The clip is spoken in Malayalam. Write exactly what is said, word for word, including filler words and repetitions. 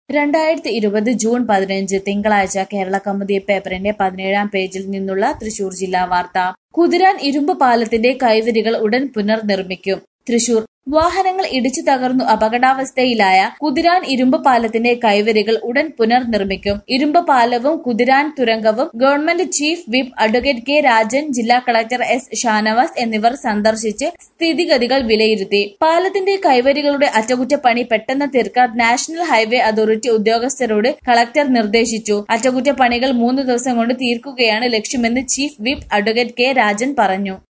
രണ്ടായിരത്തി ഇരുപത് ജൂൺ പതിനഞ്ച് തിങ്കളാഴ്ച കേരള കൗമുദി പേപ്പറിന്റെ പതിനേഴാം പേജിൽ നിന്നുള്ള തൃശൂർ ജില്ലാ വാർത്ത. കുതിരാൻ ഇരുമ്പ് പാലത്തിന്റെ കൈവരികൾ ഉടൻ പുനർനിർമ്മിക്കും. തൃശൂർ വാഹനങ്ങൾ ഇടിച്ചു തകർന്നു അപകടാവസ്ഥയിലായ കുതിരാൻ ഇരുമ്പ് പാലത്തിന്റെ കൈവരികൾ ഉടൻ പുനർനിർമ്മിക്കും. ഇരുമ്പ് പാലവും കുതിരാൻ തുരങ്കവും government chief whip advocate K Rajan, ജില്ലാ കളക്ടർ എസ് ഷാനവാസ് എന്നിവർ സന്ദർശിച്ച് സ്ഥിതിഗതികൾ വിലയിരുത്തി. പാലത്തിന്റെ കൈവരികളുടെ അറ്റകുറ്റപ്പണി പെട്ടെന്ന് തീർക്കാൻ നാഷണൽ ഹൈവേ അതോറിറ്റി ഉദ്യോഗസ്ഥരോട് കളക്ടർ നിർദ്ദേശിച്ചു. അറ്റകുറ്റപ്പണികൾ മൂന്ന് ദിവസം കൊണ്ട് തീർക്കുകയാണ് ലക്ഷ്യമെന്ന് chief whip advocate K Rajan പറഞ്ഞു.